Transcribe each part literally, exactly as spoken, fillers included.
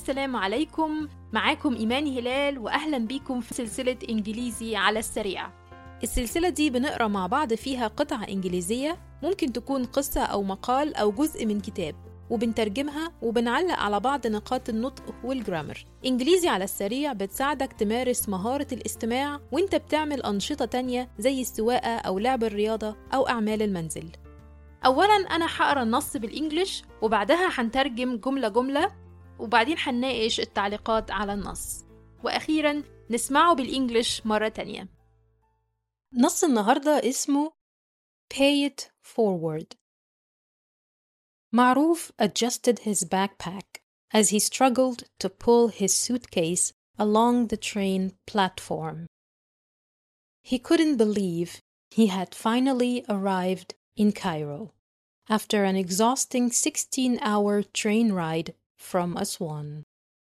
السلام عليكم. معاكم إيمان هلال وأهلا بيكم في سلسلة إنجليزي على السريع. السلسلة دي بنقرأ مع بعض فيها قطعة إنجليزية، ممكن تكون قصة أو مقال أو جزء من كتاب، وبنترجمها وبنعلق على بعض نقاط النطق والجرامر. إنجليزي على السريع بتساعدك تمارس مهارة الاستماع وانت بتعمل أنشطة تانية زي السواقة أو لعب الرياضة أو أعمال المنزل. أولاً أنا هقرأ النص بالإنجليش وبعدها هنترجم جملة جملة وبعدين هنناقش التعليقات على النص، وأخيراً نسمعه بالإنجليش مرة تانية. نص النهاردة اسمه Pay it forward. معروف adjusted his backpack as he struggled to pull his suitcase along the train platform. He couldn't believe he had finally arrived in Cairo after an exhausting sixteen-hour train ride from Aswan.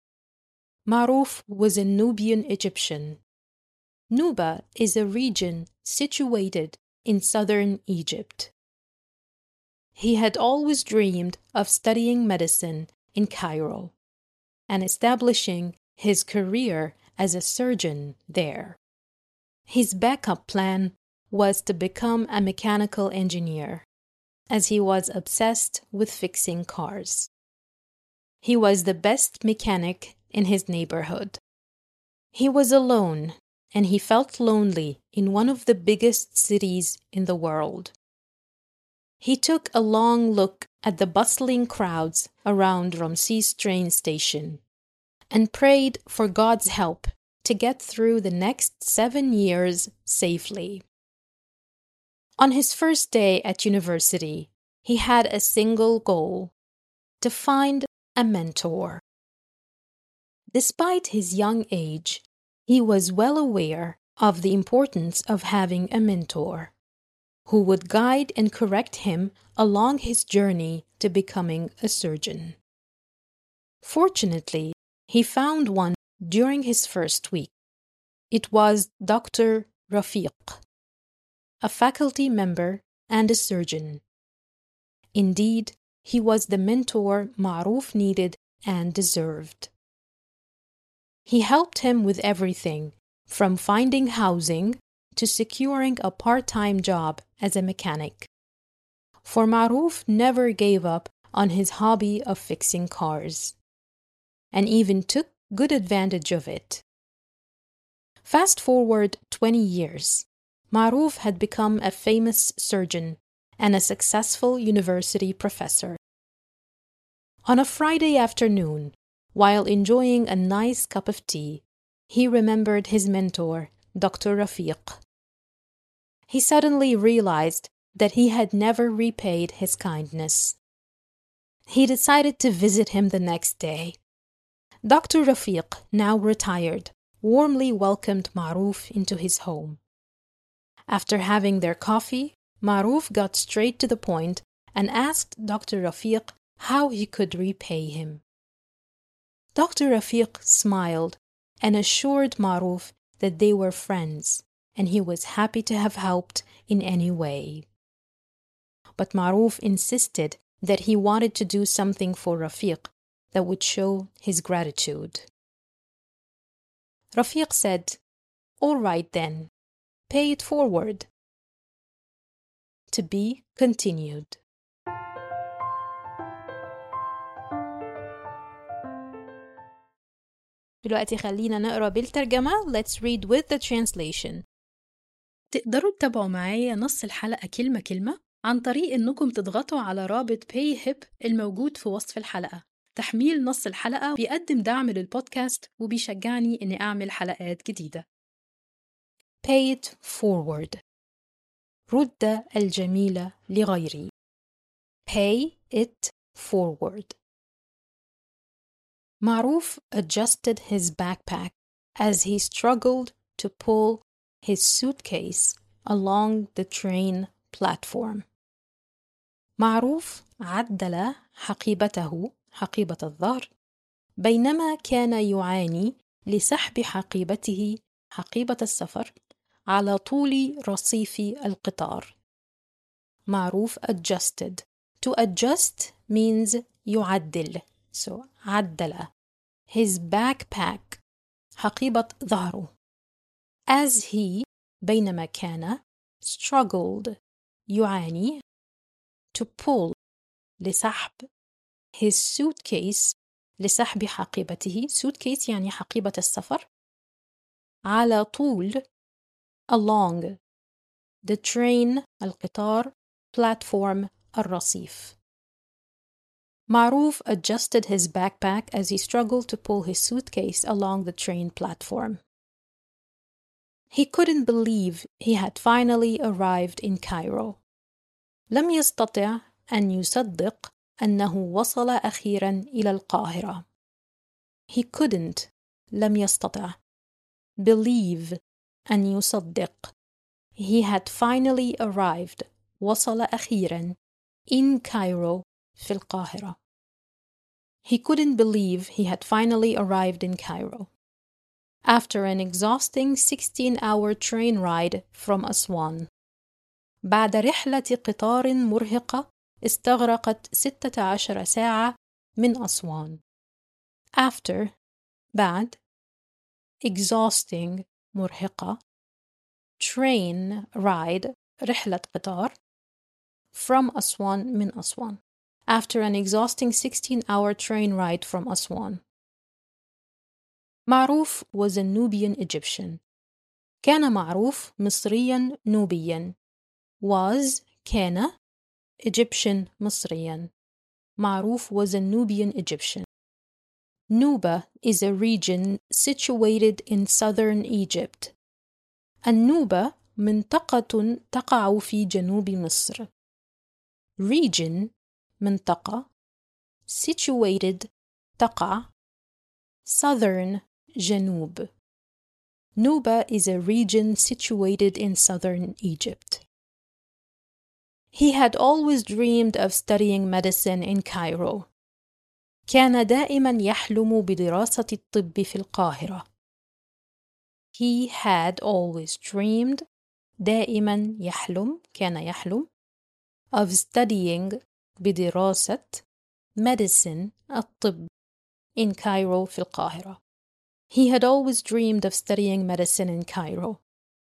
Maruf was a Nubian Egyptian. Nuba is a region situated in southern Egypt. He had always dreamed of studying medicine in Cairo and establishing his career as a surgeon there. His backup plan was to become a mechanical engineer, as he was obsessed with fixing cars. He was the best mechanic in his neighborhood. He was alone, and he felt lonely in one of the biggest cities in the world. He took a long look at the bustling crowds around Ramses train station and prayed for God's help to get through the next seven years safely. On his first day at university, he had a single goal: to find a mentor. Despite his young age, he was well aware of the importance of having a mentor who would guide and correct him along his journey to becoming a surgeon. Fortunately, he found one during his first week. It was Doctor Rafiq, a faculty member and a surgeon. Indeed, he was the mentor Maruf needed and deserved. He helped him with everything, from finding housing to securing a part-time job as a mechanic. For Maruf never gave up on his hobby of fixing cars, and even took good advantage of it. Fast forward twenty years, Maruf had become a famous surgeon and a successful university professor. On a Friday afternoon, while enjoying a nice cup of tea, he remembered his mentor, Doctor Rafiq. He suddenly realized that he had never repaid his kindness. He decided to visit him the next day. Doctor Rafiq, now retired, warmly welcomed Maruf into his home. After having their coffee, Maruf got straight to the point and asked Doctor Rafiq how he could repay him. Doctor Rafiq smiled and assured Maruf that they were friends and he was happy to have helped in any way. But Maruf insisted that he wanted to do something for Rafiq that would show his gratitude. Rafiq said, "All right then, pay it forward." To be continued. دلوقتي خلينا نقرأ بالترجمة. Let's read with the translation. تقدروا تتابعوا معايا نص الحلقة كلمة كلمة عن طريق إنكم تضغطوا على رابط PayHip الموجود في وصف الحلقة. تحميل نص الحلقة بيقدم دعم للبودكاست وبيشجعني إني أعمل حلقات جديدة. Pay it forward. رد الجميلة لغيري. Pay it forward. Maruf adjusted his backpack as he struggled to pull his suitcase along the train platform. معروف عدل حقيبته حقيبة الظهر بينما كان يعاني لسحب حقيبته حقيبة السفر على طول رصيف القطار. معروف adjusted. To adjust means يعدل. So عدل his backpack حقيبة ظهره as he بينما كان struggled يعاني to pull لسحب his suitcase لسحب حقيبته suitcase يعني حقيبة السفر على طول along the train القطار platform الرصيف. معروف adjusted his backpack as he struggled to pull his suitcase along the train platform. He couldn't believe he had finally arrived in Cairo. لم يستطع أن يصدق أنه وصل أخيراً إلى القاهرة. He couldn't لم يستطع believe أن يصدق he had finally arrived وصل أخيراً in Cairo في القاهرة. He couldn't believe he had finally arrived in Cairo. After an exhausting sixteen-hour train ride from Aswan. بعد رحلة قطار مرهقة استغرقت ستة عشر ساعة من أسوان. After بعد exhausting مرهقة train ride رحلة قطار from Aswan من أسوان. After an exhausting sixteen-hour train ride from Aswan. معروف was a Nubian Egyptian. كان معروف مصريا نوبيا. Was كان Egyptian مصريا. معروف was a Nubian Egyptian. Nuba is a region situated in southern Egypt. النوبة منطقة تقع في جنوب مصر. Region منطقة situated تقع southern جنوب. Nuba is a region situated in southern Egypt. He had always dreamed of studying medicine in Cairo. كان دائما يحلم بدراسة الطب في القاهرة. He had always dreamed دائما يحلم كان يحلم of studying بدراسة medicine الطب in Cairo في القاهرة. He had always dreamed of studying medicine in Cairo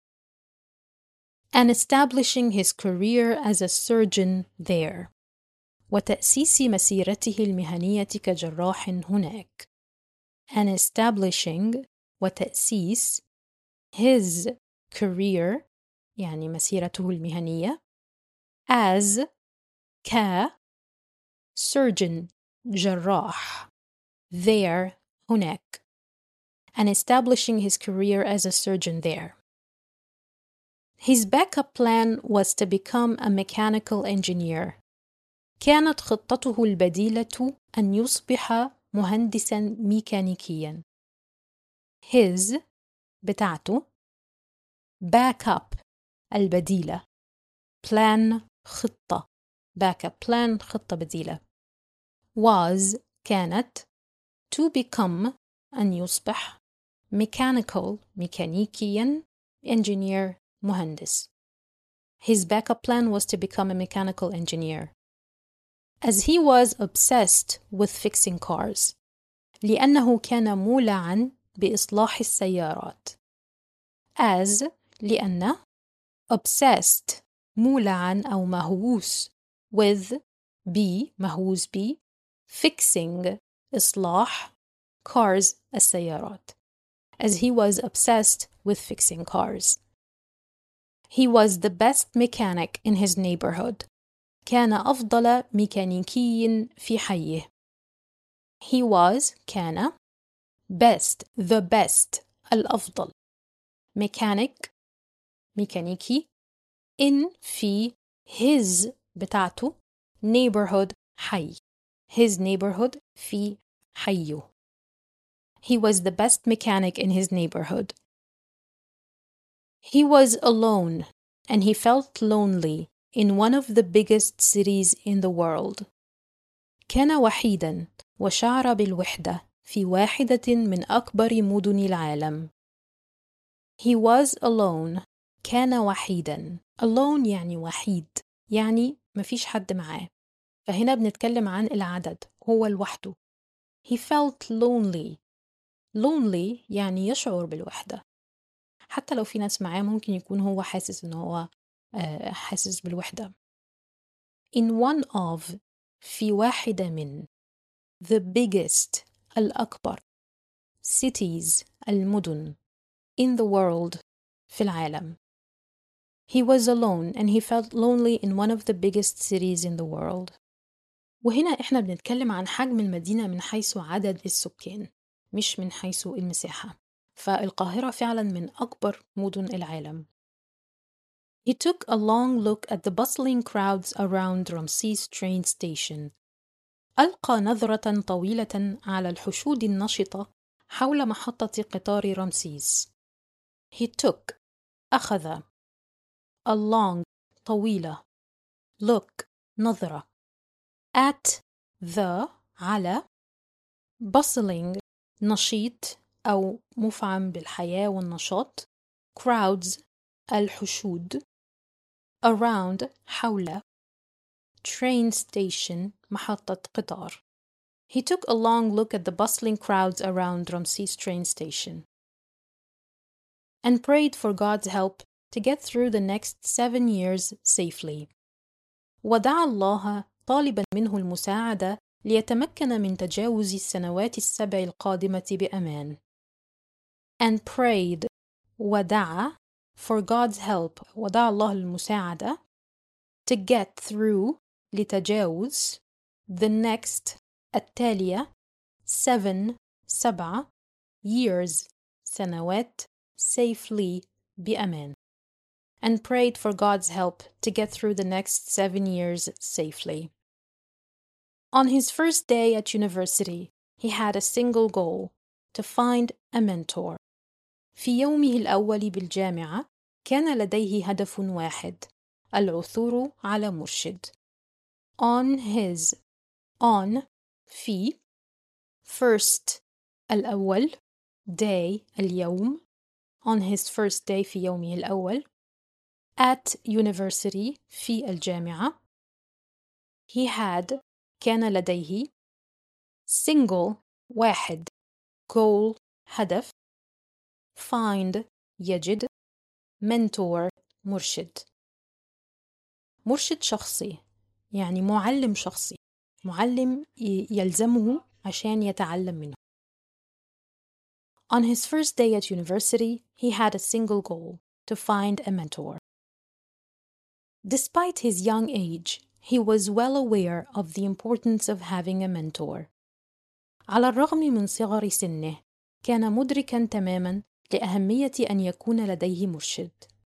and establishing his career as a surgeon there وتأسيس مسيرته المهنية كجراح هناك. And establishing وتأسيس his career يعني مسيرته المهنية as ك surgeon جراح there هناك and establishing his career as a surgeon there. His backup plan was to become a mechanical engineer. كانت خطته البديلة أن يصبح مهندساً ميكانيكياً. His بتاعته backup البديلة plan خطة backup plan خطة بديلة was كانت to become أن يصبح mechanical ميكانيكياً engineer مهندس. His backup plan was to become a mechanical engineer. As he was obsessed with fixing cars لأنه كان مولعاً بإصلاح السيارات. As لأن obsessed مولعاً أو مهووس with ب مهووس ب fixing إصلاح cars السيارات. As he was obsessed with fixing cars. He was the best mechanic in his neighborhood. كان أفضل ميكانيكي في حيه. He was كان best the best الأفضل mechanic ميكانيكي in في his بتاعته neighborhood حي his neighborhood في حيه. He was the best mechanic in his neighborhood. He was alone and he felt lonely in one of the biggest cities in the world. كان وحيداً وشعر بالوحدة في واحدة من أكبر مدن العالم. He was alone. كان وحيداً. Alone يعني وحيد. يعني مفيش حد معاه. فهنا بنتكلم عن العدد. هو لوحده. He felt lonely. lonely يعني يشعر بالوحدة، حتى لو في ناس معاه ممكن يكون هو حاسس إن هو آه، حاسس بالوحدة. in one of في واحدة من the biggest الأكبر cities المدن in the world في العالم. He was alone and he felt lonely in one of the biggest cities in the world. وهنا إحنا بنتكلم عن حجم المدينة من حيث عدد السكان مش من حيث المساحة، فالقاهرة فعلا من أكبر مدن العالم. He took a long look at the bustling crowds around Ramses train station. ألقى نظرة طويلة على الحشود النشطة حول محطة قطار رمسيس. He took أخذ a long طويلة look نظرة at the على bustling نشيط أو مفعم بالحياة والنشاط crowds الحشود around حول train station محطة قطار. He took a long look at the bustling crowds around Ramses train station and prayed for God's help to get through the next seven years safely. ودعا الله طالبا منه المساعدة ليتمكن من تجاوز السنوات السبع القادمة بأمان. And prayed ودعا for God's help ودعا الله المساعدة to get through لتجاوز the next التالية seven سبعة years سنوات safely بأمان. And prayed for God's help to get through the next seven years safely. On his first day at university, he had a single goal, to find a mentor. في يومه الأول بالجامعة كان لديه هدف واحد، العثور على مرشد. On his on في first الأول day اليوم on his first day في يومه الأول at university في الجامعة he had كان لديه single واحد goal هدف find يجد mentor مرشد. مرشد شخصي يعني معلم شخصي، معلم يلزمه عشان يتعلم منه. On his first day at university, he had a single goal, to find a mentor. Despite his young age, he was well aware of the importance of having a mentor. على الرغم من صغر سنه، كان مدركاً تماماً لأهمية أن يكون لديه مرشد.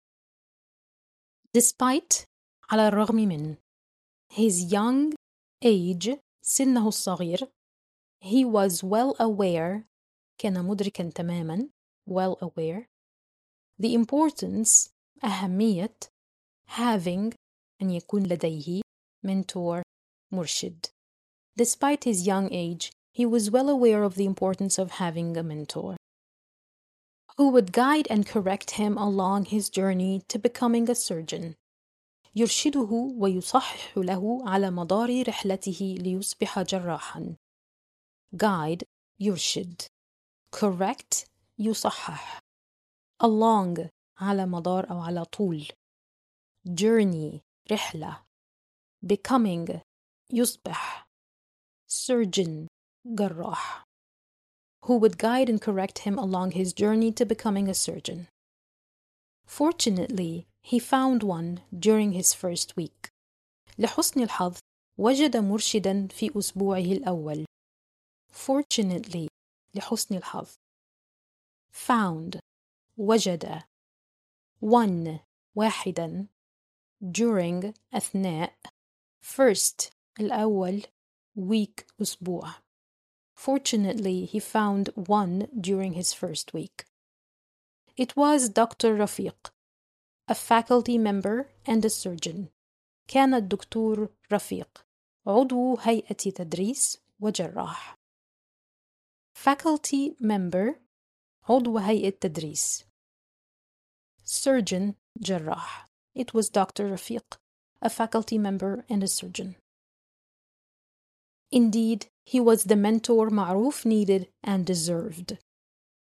Despite على الرغم من his young age سنه الصغير he was well aware كان مدركاً تماماً well aware the importance أهمية having أن يكون لديه mentor مرشد. Despite his young age he was well aware of the importance of having a mentor who would guide and correct him along his journey to becoming a surgeon. يرشده ويصحح له على مدار رحلته ليصبح جراحاً. Guide يرشد. Correct يصحح. Along على مدار أو على طول. Journey رحلة. Becoming يصبح. Surgeon جراح. Who would guide and correct him along his journey to becoming a surgeon. Fortunately, he found one during his first week. لحسن الحظ وجد مرشداً في أسبوعه الأول. Fortunately, لحسن الحظ. Found وجد. One واحداً. During أثناء. First الأول. Week أسبوع. Fortunately, he found one during his first week. It was Doctor Rafiq, a faculty member and a surgeon. كان الدكتور رفيق عضو هيئة تدريس وجراح. Faculty member عضو هيئة تدريس. Surgeon جراح. It was Doctor Rafiq, a faculty member and a surgeon. Indeed, he was the mentor معروف needed and deserved.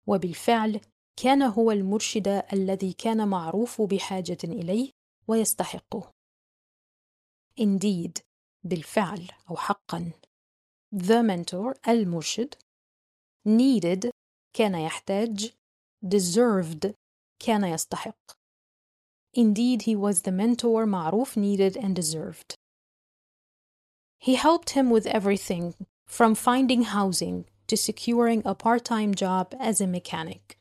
وبالفعل كان هو المرشد الذي كان معروف بحاجة إليه ويستحقه. Indeed, بالفعل أو حقا. The mentor, المرشد. Needed, كان يحتاج. Deserved, كان يستحق. Indeed, he was the mentor معروف, needed and deserved. He helped him with everything, from finding housing to securing a part-time job as a mechanic.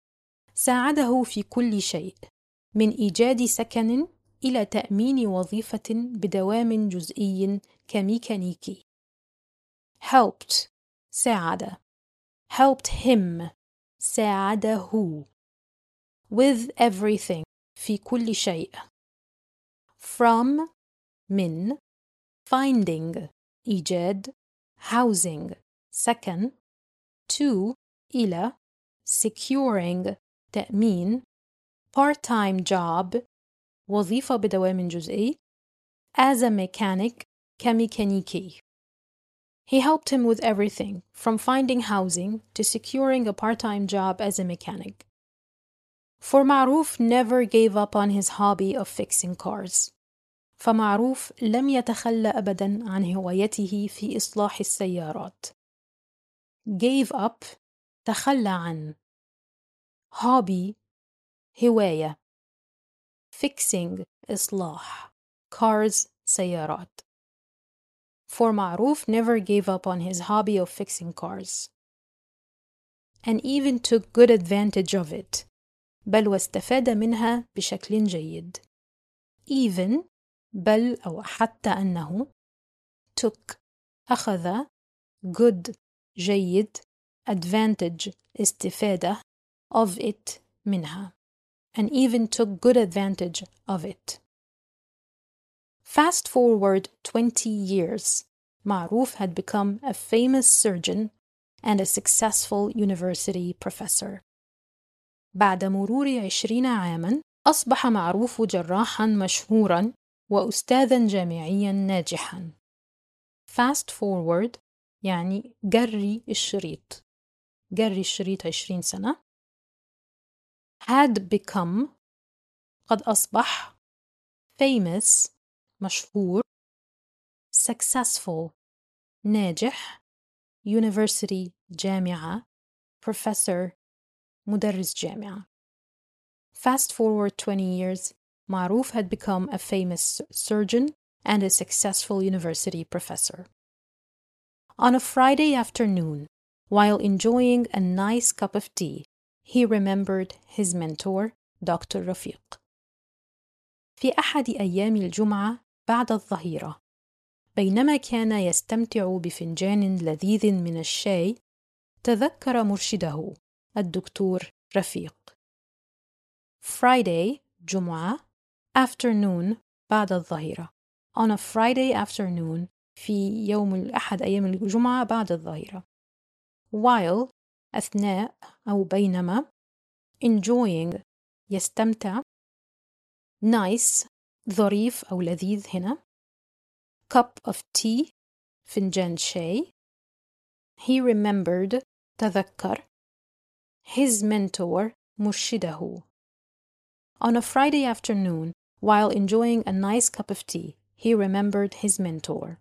ساعده في كل شيء، من إيجاد سكن إلى تأمين وظيفة بدوام جزئي كميكانيكي. Helped, ساعد. Helped him, ساعده. With everything, في كل شيء. From, من. Finding, إيجاد. Housing, سكن. To, إلى. Securing, تأمين. Part-time job, وظيفة بدوام جزئي. As a mechanic, كميكانيكي. He helped him with everything, from finding housing to securing a part-time job as a mechanic. For Ma'ruf never gave up on his hobby of fixing cars. فمعروف لم يتخلى أبداً عن هوايته في إصلاح السيارات. Gave up, تخلى عن. Hobby, هواية. Fixing, إصلاح. Cars, سيارات. For Ma'ruf never gave up on his hobby of fixing cars, and even took good advantage of it. بل واستفاد منها بشكل جيد. Even, بل أو حتى أنه. Took, أخذ. Good, جيد. Advantage, استفادة. Of it, منها. And even took good advantage of it. Fast forward twenty years, Ma'ruf had become a famous surgeon and a successful university professor. بعد مرور عشرين عاماً، أصبح معروف جراحاً مشهوراً وأستاذاً جامعياً ناجحاً. Fast forward يعني جري الشريط. جري الشريط عشرين سنة. Had become, قد أصبح. Famous, مشهور. Successful, ناجح. University, جامعة. Professor, مدرس جامعة. Fast forward twenty years, Ma'ruf had become a famous surgeon and a successful university professor. On a Friday afternoon, while enjoying a nice cup of tea, he remembered his mentor, Doctor Rafiq. في أحد أيام الجمعة بعد الظهيرة، بينما كان يستمتع بفنجان لذيذ من الشاي، تذكر مرشده الدكتور رفيق. Friday, جمعة. Afternoon, بعد الظهيرة. On a Friday afternoon, في يوم الأحد أيام الجمعة بعد الظهيرة. While, أثناء أو بينما. Enjoying, يستمتع. Nice, ظريف أو لذيذ هنا. Cup of tea, فنجان شاي. He remembered, تذكر. His mentor, مرشده. On a Friday afternoon, while enjoying a nice cup of tea, he remembered his mentor.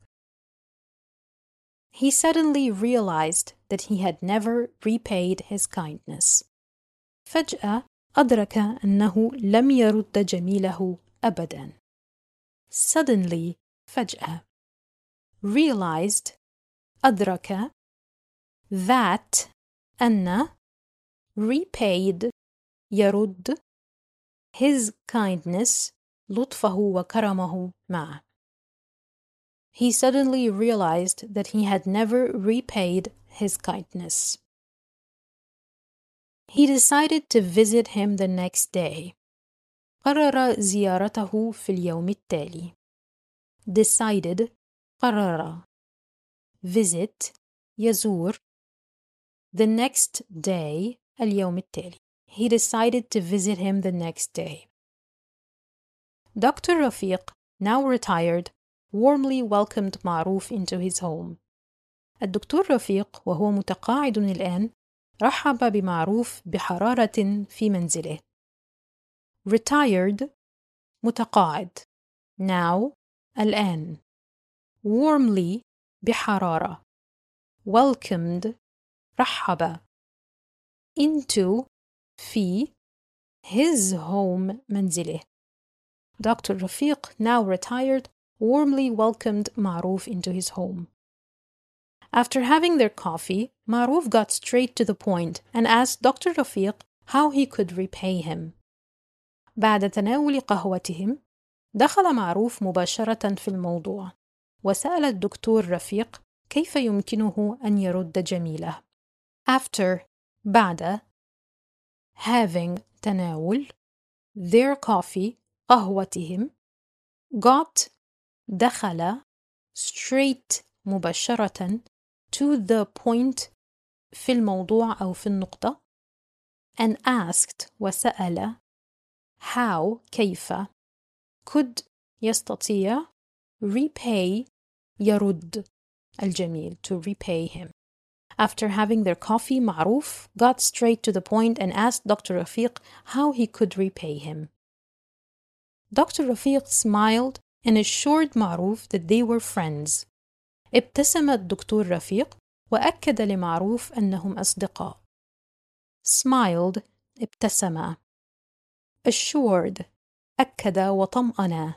He suddenly realized that he had never repaid his kindness. فجأة أدرك أنه لم يرد جميله أبداً. Suddenly, فجأة. Realized, أدرك. That, أن. Repaid, يرد. His kindness, لطفه وكرمه معه. He suddenly realized that he had never repaid his kindness. He decided to visit him the next day. قرر زيارته في اليوم التالي. Decided, قرر. Visit, يزور. The next day, اليوم التالي. He decided to visit him the next day. Doctor Rafiq, now retired, warmly welcomed Ma'ruf into his home. الدكتور رفيق وهو متقاعد الآن رحب بمعروف بحرارة في منزله. retired متقاعد. now الآن. warmly بحرارة. welcomed رحب. into في his home منزله. Doctor Rafiq, now retired, warmly welcomed Maruf into his home. After having their coffee, Maruf got straight to the point and asked Doctor Rafiq how he could repay him. بعد تناول قهوتهم، دخل معروف مباشرة في الموضوع، وسأل الدكتور رفيق كيف يمكنه أن يرد جميلة. After بعد having تناول their coffee قهوتهم got دخل straight مباشرة to the point في الموضوع أو في النقطة and asked وسأل how كيف could يستطيع repay يرد الجميل to repay him. After having their coffee معروف got straight to the point and asked Doctor Rafiq how he could repay him. Doctor Rafiq smiled and assured معروف that they were friends. ابتسم الدكتور رفيق وأكد لمعروف أنهم أصدقاء. smiled ابتسم. assured أكد وطمأن.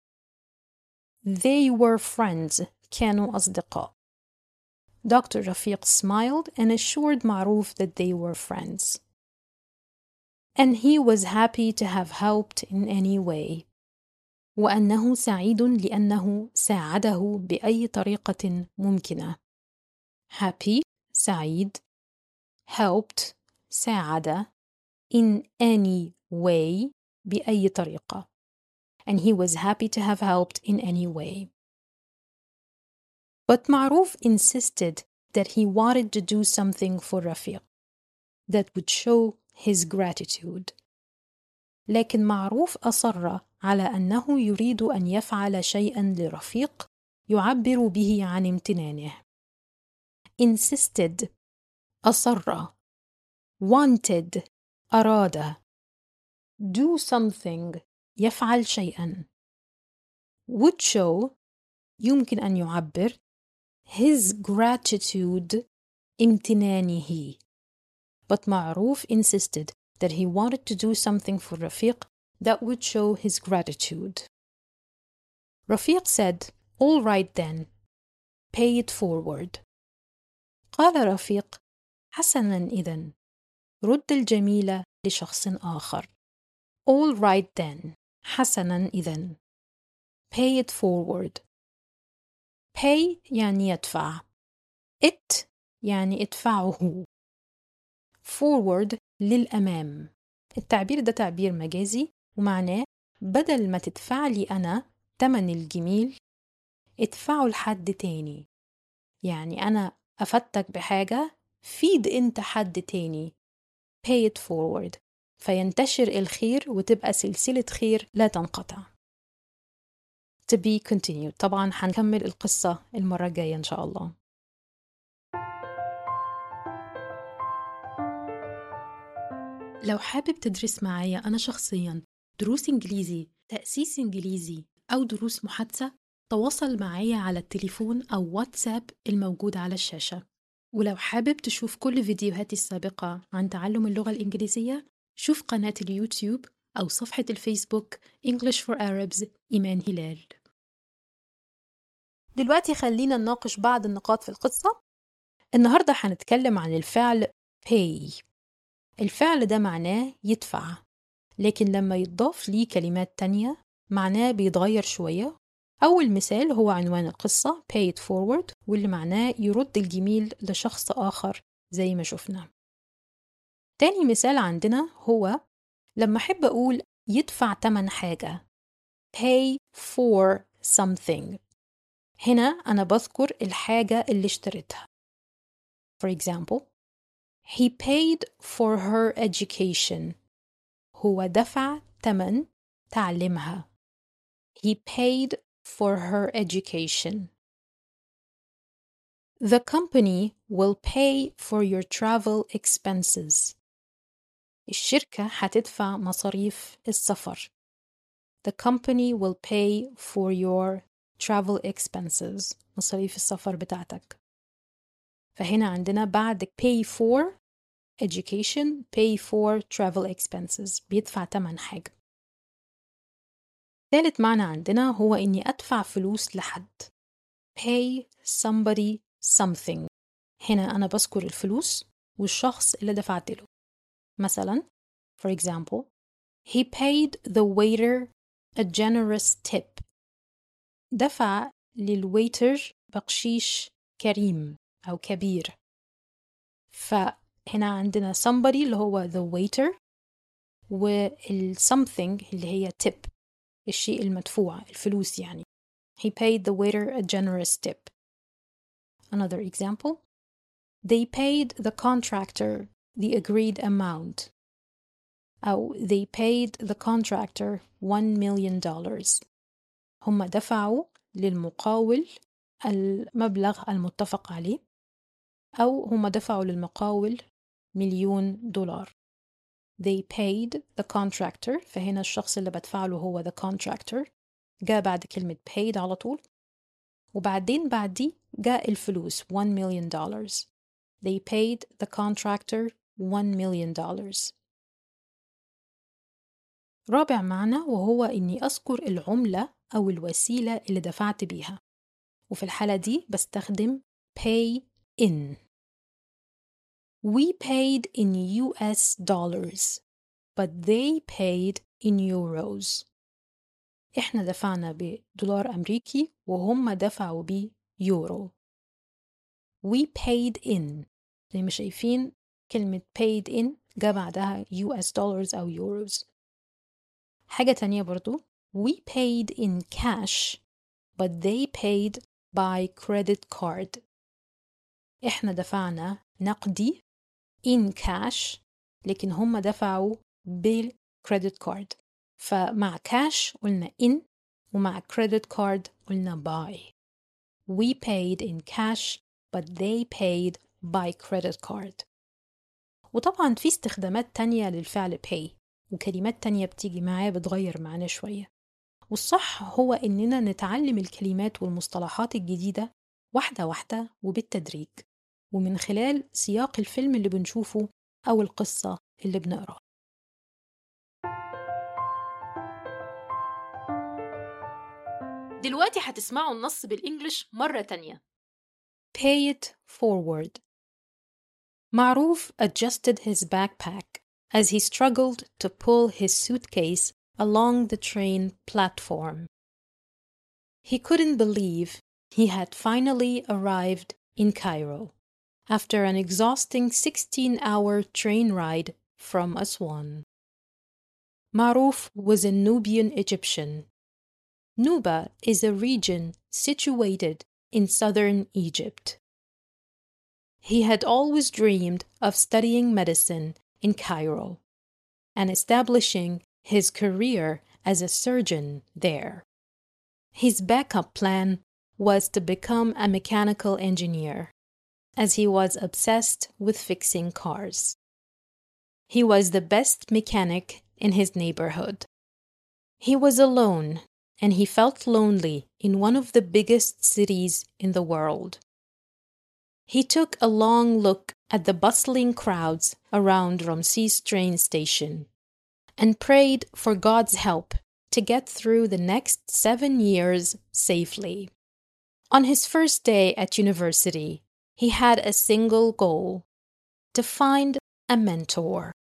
they were friends كانوا أصدقاء. Doctor Rafiq smiled and assured معروف that they were friends. And he was happy to have helped in any way. وأنه سعيد لأنه ساعده بأي طريقة ممكنة. Happy سعيد. Helped ساعد. In any way بأي طريقة. And he was happy to have helped in any way. But Maruf insisted that he wanted to do something for Rafiq that would show his gratitude. لكن معروف أصر على أنه يريد أن يفعل شيئا لرفيق يعبر به عن امتنانه. insisted أصر. wanted أراد. do something يفعل شيئا. would show يمكن أن يعبر his gratitude امتنانه. But معروف insisted that he wanted to do something for Rafiq that would show his gratitude. Rafiq said, all right then, pay it forward. قال رفيق, حسناً إذن, رد الجميلة لشخص آخر. All right then, حسناً إذن. Pay it forward. Pay يعني يدفع. It يعني ادفعه. Forward للأمام. التعبير ده تعبير مجازي ومعناه بدل ما تدفع لي أنا تمن الجميل ادفعه لحد تاني. يعني أنا أفدتك بحاجة فيد أنت حد تاني. Pay it forward. فينتشر الخير وتبقى سلسلة خير لا تنقطع. To be continued. طبعا هنكمل القصة المرة الجاية إن شاء الله. لو حابب تدرس معايا أنا شخصياً دروس إنجليزي، تأسيس إنجليزي أو دروس محادثة، تواصل معايا على التليفون أو واتساب الموجود على الشاشة. ولو حابب تشوف كل فيديوهاتي السابقة عن تعلم اللغة الإنجليزية، شوف قناة اليوتيوب أو صفحة الفيسبوك English for Arabs إيمان هلال. دلوقتي خلينا نناقش بعض النقاط في القصة. النهاردة هنتكلم عن الفعل pay. الفعل ده معناه يدفع، لكن لما يتضاف ليه كلمات تانية معناه بيتغير شوية. أول مثال هو عنوان القصة pay it forward، واللي معناه يرد الجميل لشخص آخر زي ما شفنا. تاني مثال عندنا هو لما أحب أقول يدفع تمن حاجة pay for something. هنا أنا بذكر الحاجة اللي اشتريتها. For example, he paid for her education. هو دفع تمن تعليمها. He paid for her education. The company will pay for your travel expenses. الشركة هتدفع مصاريف السفر. The company will pay for your travel expenses. مصاريف السفر بتاعتك. فهنا عندنا بعد pay for education, pay for travel expenses. بيدفع تمن حاجة. ثالث معنى عندنا هو إني أدفع فلوس لحد. Pay somebody something. هنا أنا بذكر الفلوس والشخص اللي دفعت له. مثلا for example he paid the waiter a generous tip. دفع للويتر بقشيش كريم أو كبير. فهنا عندنا somebody اللي هو the waiter وال something اللي هي tip الشيء المدفوع الفلوس يعني. He paid the waiter a generous tip. Another example. They paid the contractor the agreed amount. أو they paid the contractor one million dollars. هم دفعوا للمقاول المبلغ المتفق عليه أو هم دفعوا للمقاول مليون دولار. They paid the contractor. فهنا الشخص اللي بدفع له هو the contractor. جاء بعد كلمة paid على طول وبعدين بعدي جاء الفلوس one million dollars. They paid the contractor one million dollars. رابع معنى وهو إني أذكر العملة أو الوسيلة اللي دفعت بيها وفي الحالة دي بستخدم pay in. We paid in U S dollars but they paid in euros. إحنا دفعنا بدولار أمريكي وهم دفعوا بيورو. We paid in. زي ما شايفين كلمة paid in جاء بعدها U S dollars أو euros. حاجة تانية برضو. We paid in cash but they paid by credit card. إحنا دفعنا نقدي in cash لكن هم دفعوا بالcredit card. فمع cash قلنا in ومع credit card قلنا by. We paid in cash but they paid by credit card. وطبعا في استخدامات تانية للفعل pay وكلمات تانية بتيجي معاه بتغير معنا شوية. والصح هو إننا نتعلم الكلمات والمصطلحات الجديدة واحدة واحدة وبالتدريج ومن خلال سياق الفيلم اللي بنشوفه أو القصة اللي بنقرأ. دلوقتي هتسمعوا النص بالإنجليش مرة تانية. Pay it forward. معروف adjusted his backpack as he struggled to pull his suitcase along the train platform. He couldn't believe he had finally arrived in Cairo after an exhausting sixteen-hour train ride from Aswan. Maruf was a Nubian Egyptian. Nuba is a region situated in southern Egypt. He had always dreamed of studying medicine in Cairo and establishing his career as a surgeon there. His backup plan was to become a mechanical engineer, as he was obsessed with fixing cars. He was the best mechanic in his neighborhood. He was alone, and he felt lonely in one of the biggest cities in the world. He took a long look at the bustling crowds around Ramses train station and prayed for God's help to get through the next seven years safely. On his first day at university, he had a single goal: to find a mentor.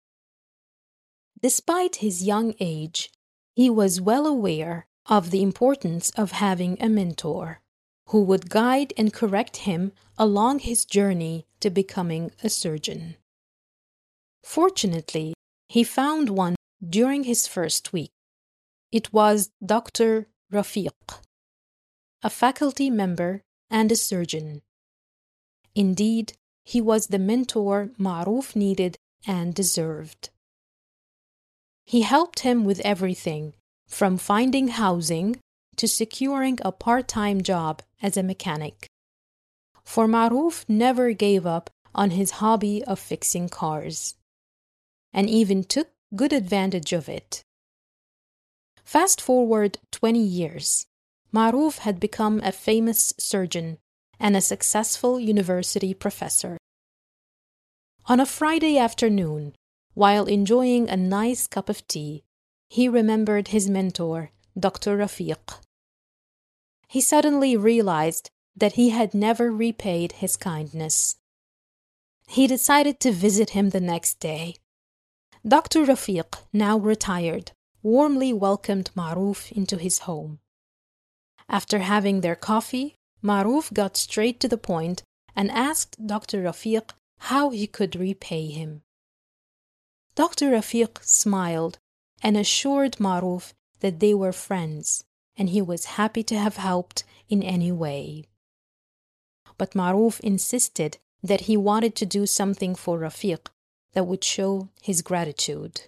Despite his young age, he was well aware of the importance of having a mentor who would guide and correct him along his journey to becoming a surgeon. Fortunately, he found one during his first week. It was Doctor Rafiq, a faculty member and a surgeon. Indeed, he was the mentor Maruf needed and deserved. He helped him with everything, from finding housing to securing a part-time job as a mechanic. for Maruf never gave up on his hobby of fixing cars, and even took good advantage of it. Fast forward twenty years, Maruf had become a famous surgeon and a successful university professor. On a Friday afternoon, while enjoying a nice cup of tea, he remembered his mentor, Doctor Rafiq. He suddenly realized that he had never repaid his kindness. He decided to visit him the next day. Doctor Rafiq, now retired, warmly welcomed Maruf into his home. After having their coffee, Maruf got straight to the point and asked Doctor Rafiq how he could repay him. Doctor Rafiq smiled and assured Maruf that they were friends and he was happy to have helped in any way. But Maruf insisted that he wanted to do something for Rafiq that would show his gratitude.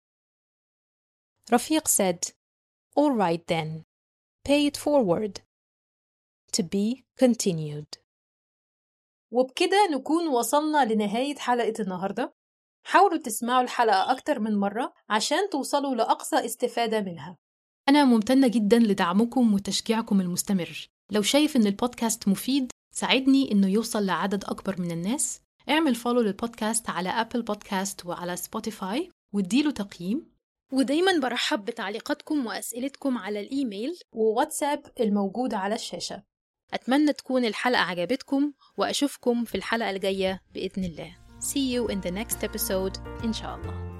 Rafiq said, "All right then, pay it forward." To be continued. وبكده نكون وصلنا لنهاية حلقة النهاردة. حاولوا تسمعوا الحلقة أكتر من مرة عشان توصلوا لأقصى استفادة منها. أنا ممتنة جدا لدعمكم وتشجيعكم المستمر. لو شايف إن البودكاست مفيد، ساعدني إنه يوصل لعدد أكبر من الناس. اعمل فولو للبودكاست على أبل بودكاست وعلى سبوتيفاي واديله تقييم. ودايما برحب بتعليقاتكم وأسئلتكم على الإيميل وواتساب الموجود على الشاشة. أتمنى تكون الحلقة عجبتكم وأشوفكم في الحلقة الجاية بإذن الله. See you in the next episode إن شاء الله.